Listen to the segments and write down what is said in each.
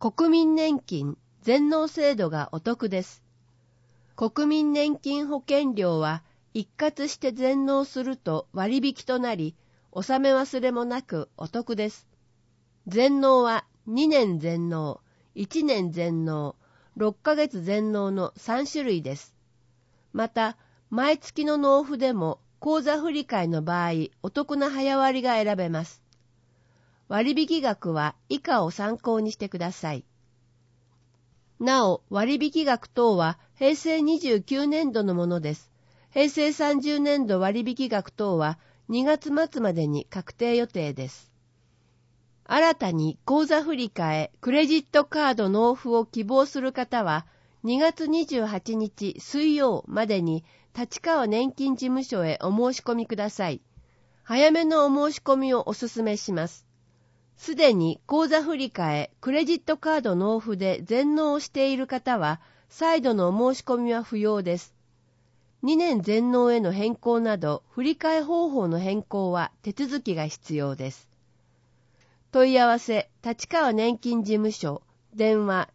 国民年金全納制度がお得です。国民年金保険料は一括して全納すると割引となり、納め忘れもなくお得です。全納は2年全納、1年全納、6ヶ月全納の3種類です。また、毎月の納付でも口座振替の場合、お得な早割が選べます。割引額は以下を参考にしてください。なお、割引額等は平成29年度のものです。平成30年度割引額等は2月末までに確定予定です。新たに口座振替、クレジットカード納付を希望する方は、2月28日水曜までに立川年金事務所へお申し込みください。早めのお申し込みをお勧めします。すでに口座振替、クレジットカード納付で全納をしている方は、再度のお申し込みは不要です。2年全納への変更など、振替方法の変更は手続きが必要です。問い合わせ、立川年金事務所、電話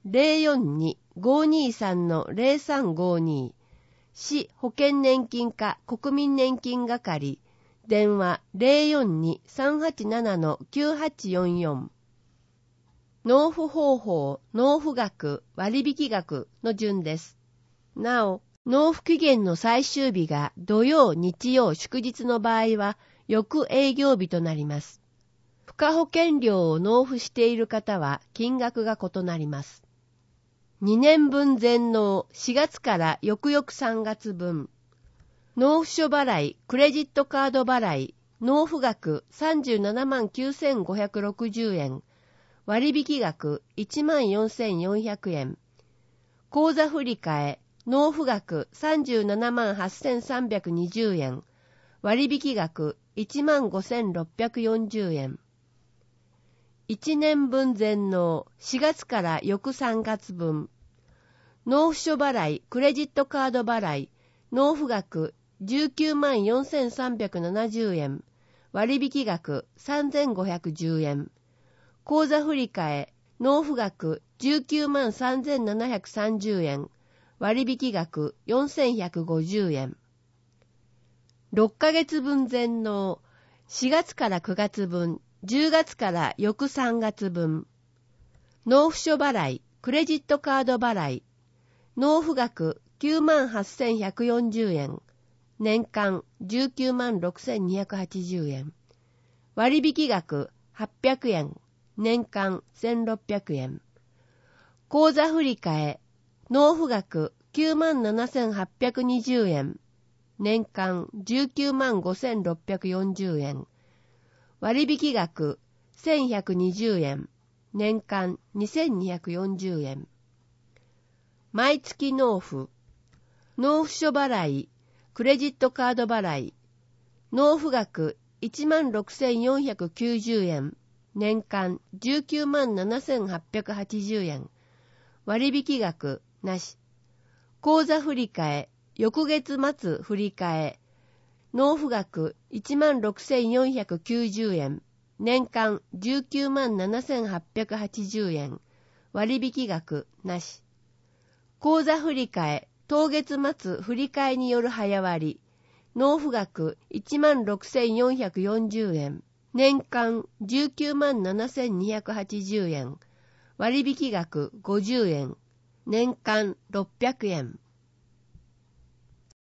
042-523-0352、市保険年金課国民年金係、電話 042-387-9844。納付方法、納付額、割引額の順です。なお、納付期限の最終日が土曜、日曜、祝日の場合は、翌営業日となります。付加保険料を納付している方は金額が異なります。2年分全納、4月から翌々3月分。納付書払い、クレジットカード払い、納付額37万9560円、割引額1万4400円、口座振替、納付額37万8320円、割引額1万5640円。1年分全納、4月から翌3月分。納付書払い、クレジットカード払い、納付額19万4370円、割引額3510円。口座振替、納付額19万3730円、割引額4150円。6ヶ月分全納、4月から9月分、10月から翌3月分。納付書払い、クレジットカード払い。納付額9万8140円。年間19万6280円。割引額800円。年間1600円。口座振替、納付額9万7820円。年間19万5640円。割引額1120円。年間2240円。毎月納付。納付書払い、クレジットカード払い。納付額1万6490円。年間19万7880円。割引額なし。口座振替、翌月末振替。納付額1万6490円。年間19万7880円。割引額なし。口座振替、当月末振替による早割。納付額1万6440円。年間19万7280円。割引額50円。年間600円。